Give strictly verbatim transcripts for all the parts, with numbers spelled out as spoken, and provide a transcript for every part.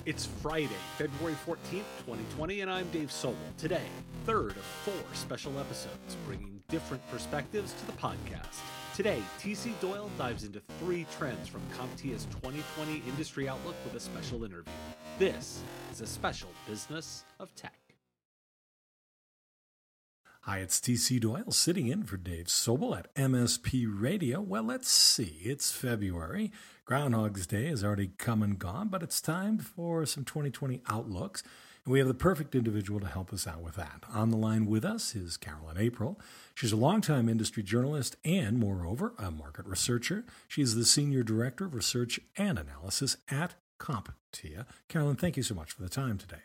It's Friday, February fourteenth, twenty twenty, and I'm Dave Sobel. Today, third of four special episodes, bringing different perspectives to the podcast. Today, T C Doyle dives into three trends from CompTIA's twenty twenty Industry Outlook with a special interview. This is a special Business of Tech. Hi, it's T C Doyle sitting in for Dave Sobel at M S P Radio. Well, let's see. It's February. Groundhog's Day has already come and gone, but it's time for some twenty twenty outlooks. And we have the perfect individual to help us out with that. On the line with us is Carolyn April. She's a longtime industry journalist and, moreover, a market researcher. She's the Senior Director of Research and Analysis at CompTIA. Carolyn, thank you so much for the time today.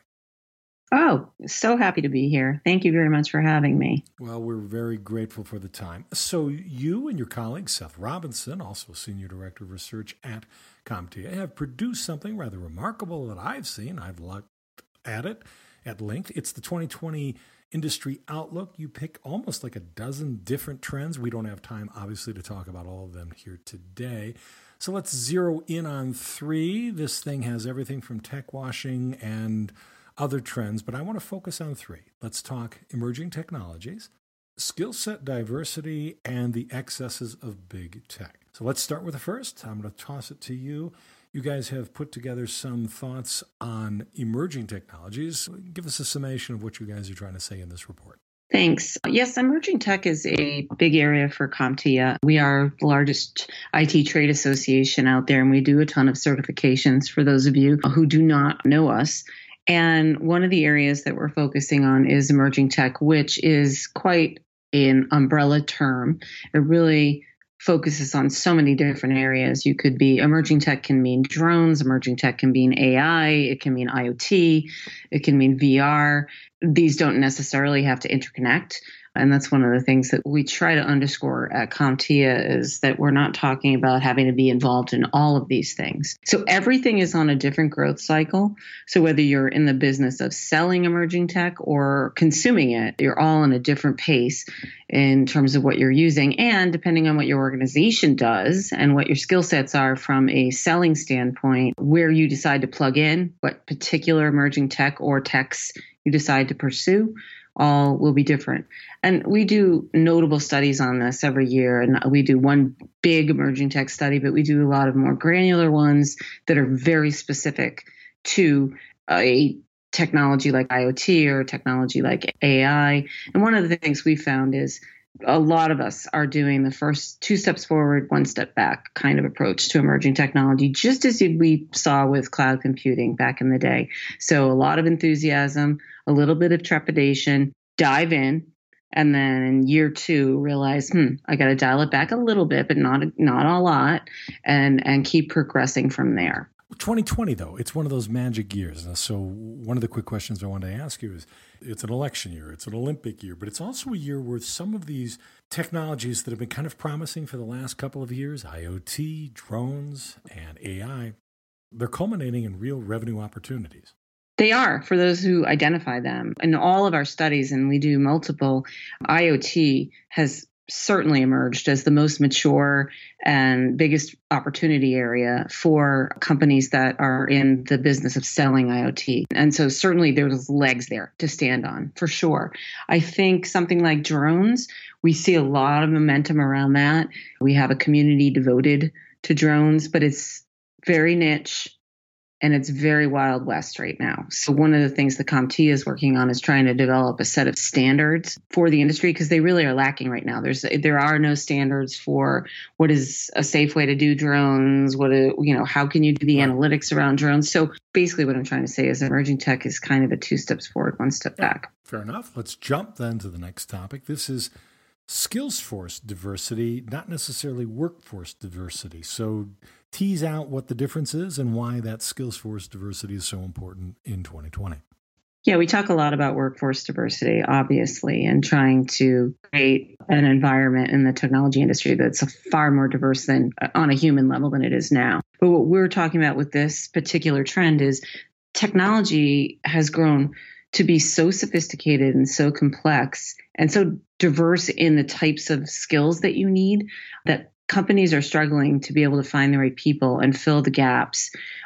Oh, so happy to be here. Thank you very much for having me. Well, we're very grateful for the time. So you and your colleague, Seth Robinson, also Senior Director of Research at CompTIA, have produced something rather remarkable that I've seen. I've looked at it at length. It's the twenty twenty Industry Outlook. You pick almost like a dozen different trends. We don't have time, obviously, to talk about all of them here today. So let's zero in on three. This thing has everything from tech washing and other trends, but I want to focus on three. Let's talk emerging technologies, skill set diversity, and the excesses of big tech. So let's start with the first. I'm going to toss it to you. You guys have put together some thoughts on emerging technologies. Give us a summation of what you guys are trying to say in this report. Thanks. Yes, emerging tech is a big area for CompTIA. We are the largest I T trade association out there, and we do a ton of certifications for those of you who do not know us. And one of the areas that we're focusing on is emerging tech, which is quite an umbrella term. It really focuses on so many different areas. You could be, emerging tech can mean drones, emerging tech can mean A I, it can mean I O T, it can mean V R. These don't necessarily have to interconnect. And that's one of the things that we try to underscore at CompTIA is that we're not talking about having to be involved in all of these things. So everything is on a different growth cycle. So whether you're in the business of selling emerging tech or consuming it, you're all on a different pace in terms of what you're using. And depending on what your organization does and what your skill sets are from a selling standpoint, where you decide to plug in, what particular emerging tech or techs you decide to pursue, all will be different. And we do notable studies on this every year. And we do one big emerging tech study, but we do a lot of more granular ones that are very specific to a technology like I O T or technology like A I. And one of the things we found is a lot of us are doing the first two steps forward, one step back kind of approach to emerging technology, just as we saw with cloud computing back in the day. So a lot of enthusiasm, a little bit of trepidation, dive in, and then in year two realize, hmm, I got to dial it back a little bit, but not not a lot, and and keep progressing from there. twenty twenty, though, it's one of those magic years. So one of the quick questions I wanted to ask you is, it's an election year, it's an Olympic year, but it's also a year where some of these technologies that have been kind of promising for the last couple of years, I O T, drones, and A I, they're culminating in real revenue opportunities. They are, for those who identify them. In all of our studies, and we do multiple, I O T has certainly emerged as the most mature and biggest opportunity area for companies that are in the business of selling I O T. And so certainly there's legs there to stand on, for sure. I think something like drones, we see a lot of momentum around that. We have a community devoted to drones, but it's very niche. And it's very Wild West right now. So one of the things that CompTIA is working on is trying to develop a set of standards for the industry, because they really are lacking right now. There's there are no standards for what is a safe way to do drones. What a, you know, how can you do the right analytics around drones? So basically, what I'm trying to say is emerging tech is kind of a two steps forward, one step yeah, back. Fair enough. Let's jump then to the next topic. This is skills force diversity, not necessarily workforce diversity. So tease out what the difference is and why that skills force diversity is so important in twenty twenty. Yeah, we talk a lot about workforce diversity, obviously, and trying to create an environment in the technology industry that's far more diverse than on a human level than it is now. But what we're talking about with this particular trend is technology has grown to be so sophisticated and so complex and so diverse in the types of skills that you need that companies are struggling to be able to find the right people and fill the gaps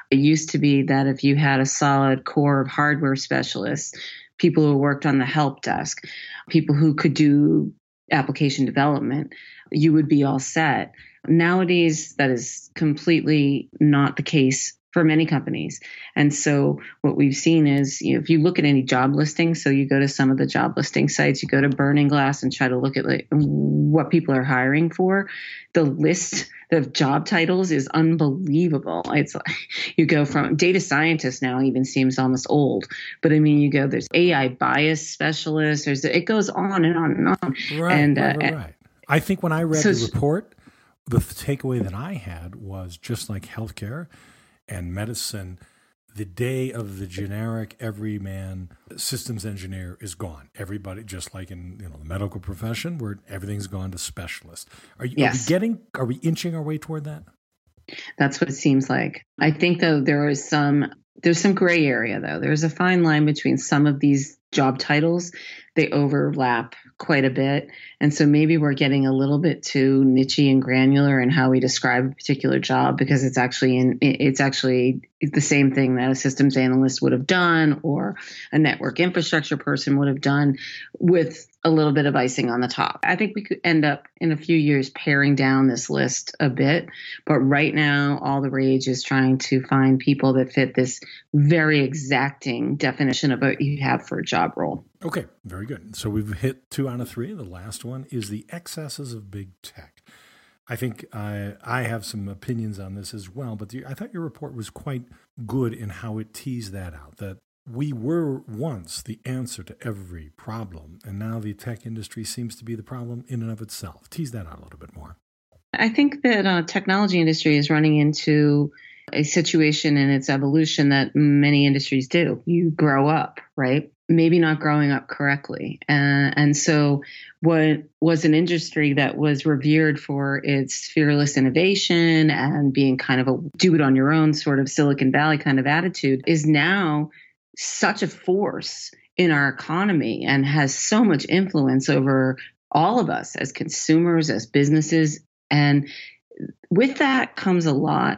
It used to be that if you had a solid core of hardware specialists, people who worked on the help desk, people who could do application development, you would be all set. Nowadays, that is completely not the case for many companies. And so what we've seen is, you know, if you look at any job listings, so you go to some of the job listing sites, you go to Burning Glass and try to look at like what people are hiring for, the list of job titles is unbelievable. It's like you go from data scientist now even seems almost old, but I mean, you go, there's A I bias specialist, there's, it goes on and on and on. Right, and, right, uh, right, right. I think when I read so, the report, the takeaway that I had was just like healthcare and medicine, the day of the generic everyman systems engineer is gone. Everybody, just like in you know the medical profession, where everything's gone to specialists. Are, you, yes. are we getting? Are we inching our way toward that? That's what it seems like. I think though there is some there's some gray area though. There's a fine line between some of these job titles. They overlap quite a bit. And so maybe we're getting a little bit too nichey and granular in how we describe a particular job, because it's actually in, it's actually the same thing that a systems analyst would have done or a network infrastructure person would have done, with a little bit of icing on the top. I think we could end up in a few years paring down this list a bit. But right now, all the rage is trying to find people that fit this very exacting definition of what you have for a job role. Okay, very good. So we've hit two out of three. The last one is the excesses of big tech. I think I, I have some opinions on this as well, but the, I thought your report was quite good in how it teased that out, that we were once the answer to every problem, and now the tech industry seems to be the problem in and of itself. Tease that out a little bit more. I think that uh, technology industry is running into a situation in its evolution that many industries do. You grow up, right? Maybe not growing up correctly. Uh, and so what was an industry that was revered for its fearless innovation and being kind of a do it on your own sort of Silicon Valley kind of attitude is now such a force in our economy and has so much influence over all of us as consumers, as businesses. And with that comes a lot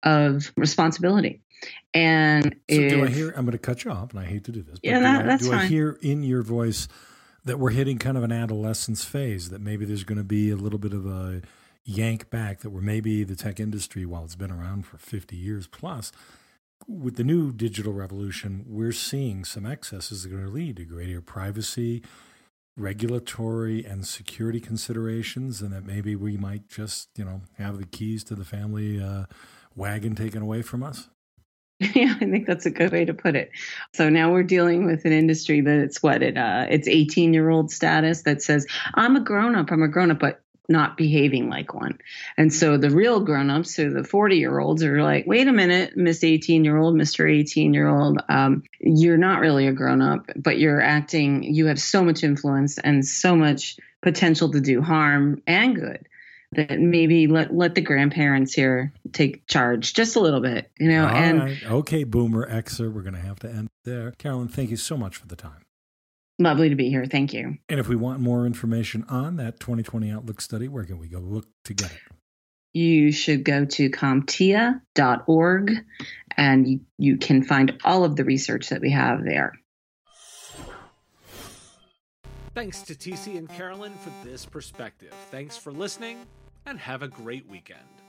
of responsibility. And so if, do I hear, I'm going to cut you off, and I hate to do this, but yeah, that, do, I, that's do fine. I hear in your voice that we're hitting kind of an adolescence phase, that maybe there's going to be a little bit of a yank back, that we're maybe the tech industry, while it's been around for fifty years plus, with the new digital revolution, we're seeing some excesses that are going to lead to greater privacy, regulatory and security considerations, and that maybe we might just, you know, have the keys to the family uh, wagon taken away from us? Yeah, I think that's a good way to put it. So now we're dealing with an industry that it's what it uh, it's eighteen-year-old status that says, I'm a grown-up, I'm a grown-up, but not behaving like one. And so the real grown-ups, so the forty-year-olds, are like, wait a minute, Miss eighteen-year-old, Mister eighteen-year-old, um, you're not really a grown-up, but you're acting, you have so much influence and so much potential to do harm and good, that maybe let let the grandparents here take charge just a little bit, you know. All and right. Okay, Boomer Xer, we're going to have to end there. Carolyn, thank you so much for the time. Lovely to be here. Thank you. And if we want more information on that twenty twenty Outlook study, where can we go look to get it? You should go to CompTIA dot org, and you, you can find all of the research that we have there. Thanks to T C and Carolyn for this perspective. Thanks for listening, and have a great weekend.